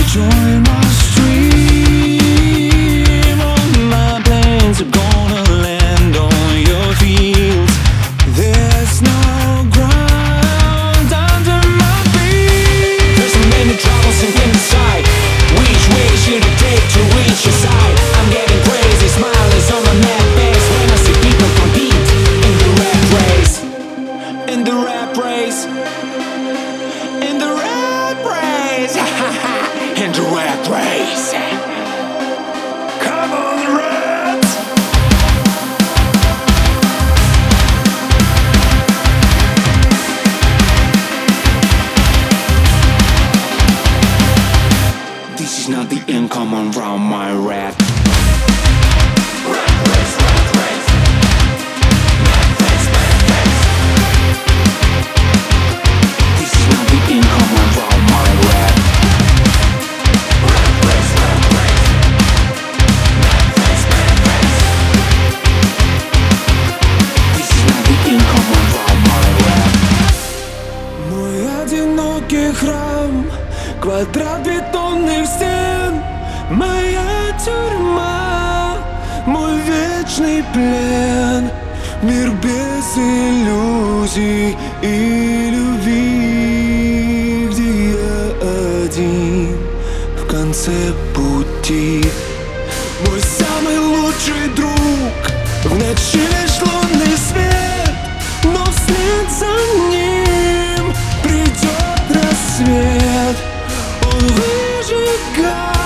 Join my stream. All my plans are gonna land on your fields. There's no ground under my feet. There's so many troubles in inside. Which way should I take to reach your side? I'm getting crazy, smiles on my mad face when I see people compete in the rat race. In the rat race. In the rat race. In the rat race. Come on, rats! This is not the end, come on round my rat. Rat race, rat race. Mad face, mad face. This is not the end, come on round my rat. Rat race, rat race. Mad face, mad face. This is not the end, come on round my rat. Мой одинокий храм, квадрат бетонных стен, моя тюрьма, мой вечный плен. Мир без иллюзий и любви, где я один в конце пути. Мой самый лучший друг, в ночи лишь лунный свет, но вслед за ним придет рассвет. Он выжигает